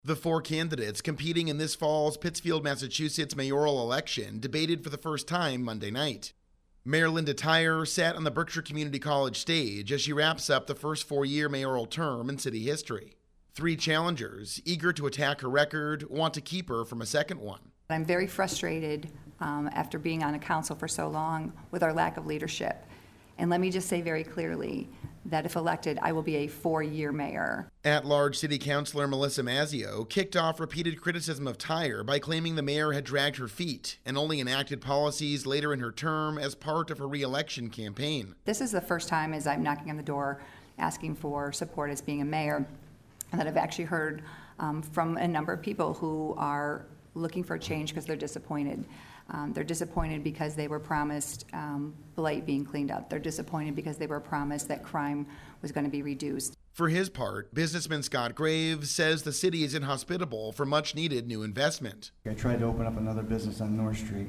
The four candidates competing in this fall's Pittsfield, Massachusetts mayoral election debated for the first time Monday night. Mayor Linda Tyer sat on the Berkshire Community College stage as she wraps up the first four-year mayoral term in city history. Three challengers, eager to attack her record, want to keep her from a second one. I'm very frustrated after being on a council for so long with our lack of leadership. And let me just say very clearly that if elected, I will be a four-year mayor. At-large City Councilor Melissa Mazzio kicked off repeated criticism of Tyer by claiming the mayor had dragged her feet and only enacted policies later in her term as part of her re-election campaign. This is the first time as I'm knocking on the door asking for support as being a mayor, and that I've actually heard from a number of people who are looking for a change because they're disappointed. They're disappointed because they were promised blight being cleaned up. They're disappointed because they were promised that crime was going to be reduced. For his part, businessman Scott Graves says the city is inhospitable for much-needed new investment. I tried to open up another business on North Street,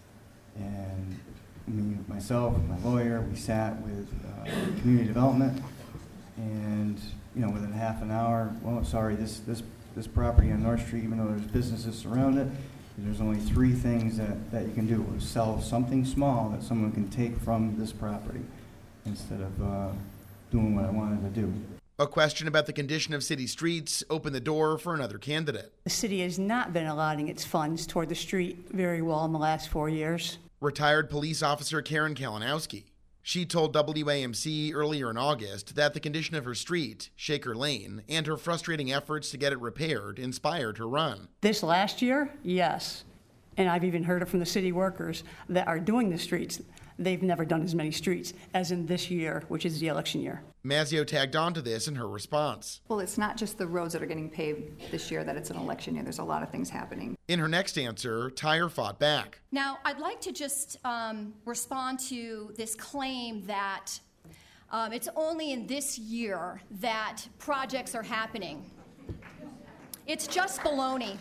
and myself, my lawyer, we sat with community development, and within half an hour, this property on North Street, even though there's businesses surround it, there's only three things that you can do: sell something small that someone can take from this property instead of doing what I wanted to do. A question about the condition of city streets opened the door for another candidate. The city has not been allotting its funds toward the street very well in the last 4 years. Retired police officer Karen Kalinowski. She told WAMC earlier in August that the condition of her street, Shaker Lane, and her frustrating efforts to get it repaired inspired her run. This last year, yes. And I've even heard it from the city workers that are doing the streets. They've never done as many streets as in this year, which is the election year. Mazzio tagged on to this in her response. Well, it's not just the roads that are getting paved this year that it's an election year. There's a lot of things happening. In her next answer, Tyer fought back. Now, I'd like to just respond to this claim that it's only in this year that projects are happening. It's just baloney.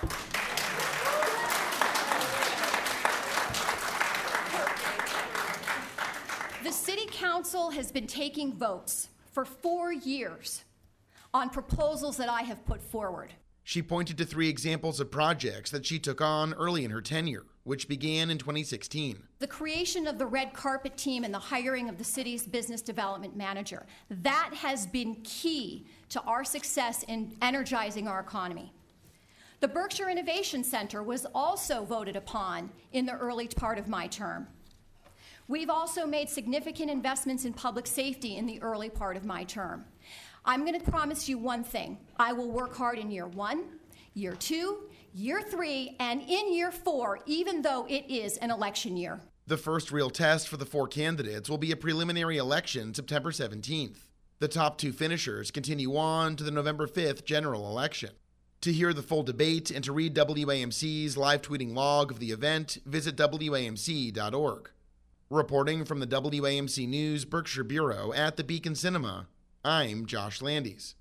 The City Council has been taking votes for 4 years on proposals that I have put forward. She pointed to three examples of projects that she took on early in her tenure, which began in 2016. The creation of the red carpet team and the hiring of the city's business development manager. That has been key to our success in energizing our economy. The Berkshire Innovation Center was also voted upon in the early part of my term. We've also made significant investments in public safety in the early part of my term. I'm going to promise you one thing. I will work hard in year 1, year 2, year 3, and in year 4, even though it is an election year. The first real test for the four candidates will be a preliminary election September 17th. The top two finishers continue on to the November 5th general election. To hear the full debate and to read WAMC's live tweeting log of the event, visit WAMC.org. Reporting from the WAMC News Berkshire Bureau at the Beacon Cinema, I'm Josh Landis.